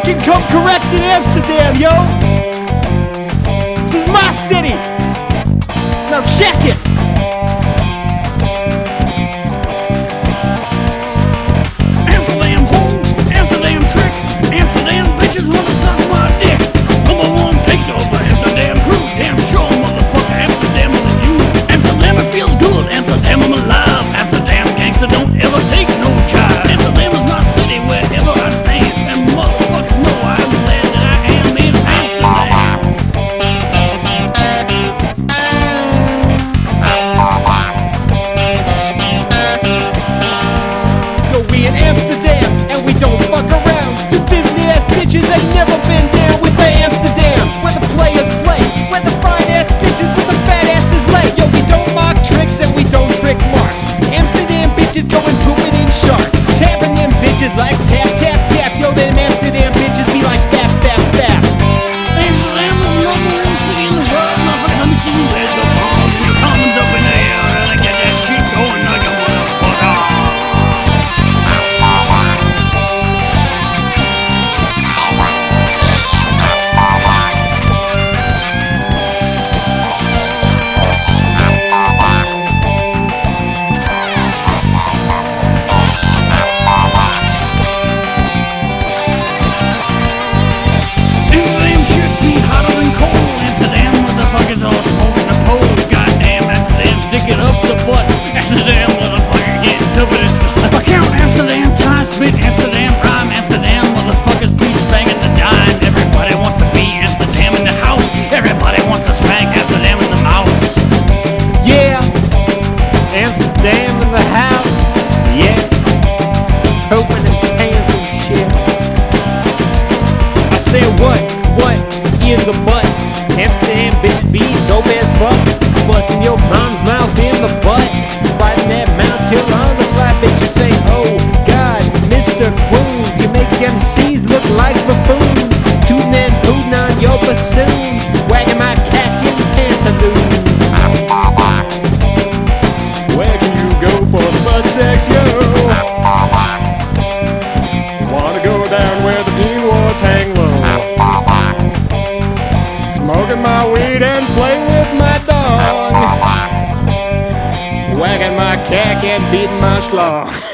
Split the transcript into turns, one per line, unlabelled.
fucking come correct in Amsterdam, yo! This is my city! Now check it!
Amsterdam home, Amsterdam trick, Amsterdam bitches wanna suck my dick. Number one gangster of the Amsterdam crew. Damn sure, motherfucker, Amsterdam is you. Amsterdam, it feels good. Amsterdam, I'm alive. Amsterdam gangster don't ever take no jive. Amsterdam is my city wherever I stand. And motherfuckers know I'm glad that I am in Amsterdam.
Yo, we in Amsterdam, and we don't fuck around. You Disney-ass bitches ain't never been down with the Amsterdam, where the players play, where the fine-ass bitches with the fat asses lay. Yo, we don't mock tricks and we don't trick marks. Amsterdam bitches going pooping in sharks. Tapping them bitches like tap, tap, tap. Yo, them Amsterdam bitches be like fap, fap, fap.
Amsterdam is the number one city in the world. Motherfucker, let me see you raise the palms and your comments up in the air and get that shit going like a motherfucker. Amsterdam should be hotter than coal. Amsterdam motherfuckers all smoking the pole. Goddamn, Amsterdam sticking up the butt. Amsterdam motherfucker getting stupid as fuck. I count Amsterdam time spent, Amsterdam rhyme. Amsterdam motherfuckers be spanking the dime. Everybody wants to be Amsterdam in the house. Everybody wants to spank Amsterdam in the mouse.
Yeah, Amsterdam in the house. Yeah, hoping and paying some shit. I say what in the butt? Amsterdam bitch be dope as fuck. Busting your mom's mouth in the butt. Riding that Mount Till on the fly, bitch. You say, oh God, Mr. Queens, you make MCs look like buffoons. Tootin' and bootin' on your bassoon, wagging my cack in pantaloons. Where can you go for butt sex, yo? Wanna go down where the mean wards hang low. Smoking my weed and playing with my dog. Wagging my cack and beating my schlong.